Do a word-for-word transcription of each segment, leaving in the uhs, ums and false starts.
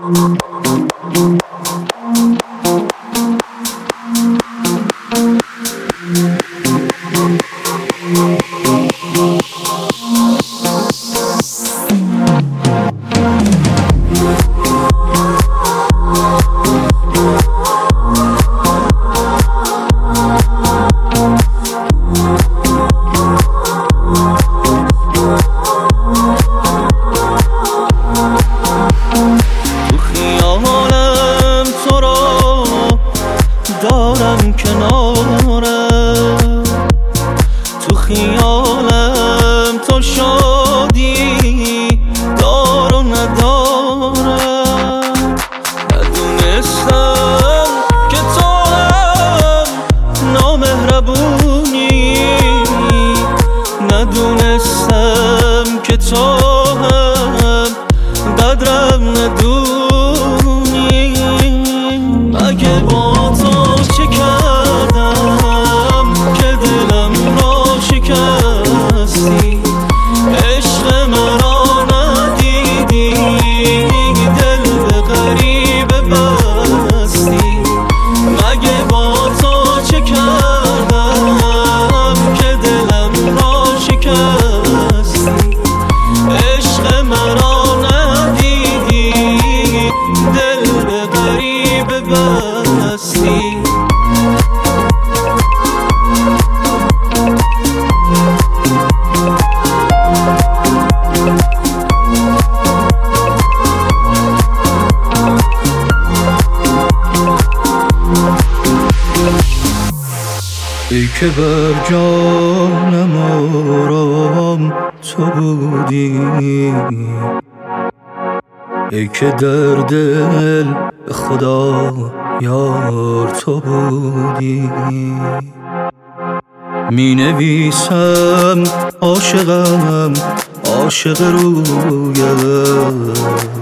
دارم کنارم، تو خیالم تو شادی دار و ندارم. ندونستم که تو هم نامهربونی، ندونستم که تو هم قدرم ندونی. مگه با تو چه کردم که دلم را شکستی، عشق مرا ندیدی، دل به غریبه بستی. مگه با تو چه کردم که دلم را شکستی، عشق مرا ندیدی، دل به غریبه بستی. ای که بر جانم آرام تو بودی، ای که در دل خدا یار تو بودی. می نویسم عاشقم عاشق رویت،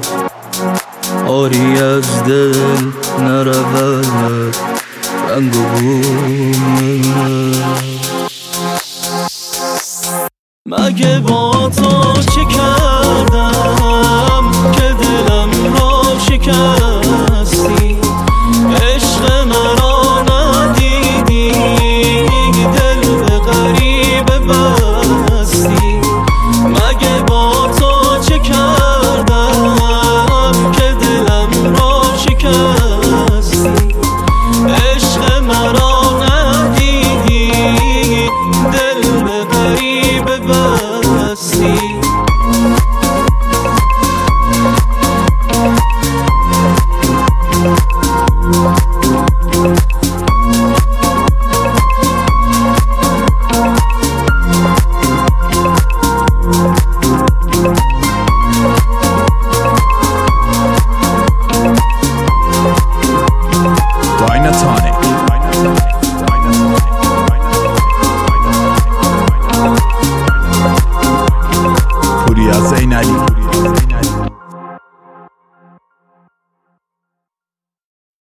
آری از دل نرود رنگ و بوی. مگه با تو چه کردم که دلم را شکستی، عشق مرا ندیدی، دل به غریبه بستی. مگه با تو چه کردم که دلم را شکستی، عشق مرا ندیدی، دل به غریبه بستی. پوریا زینالی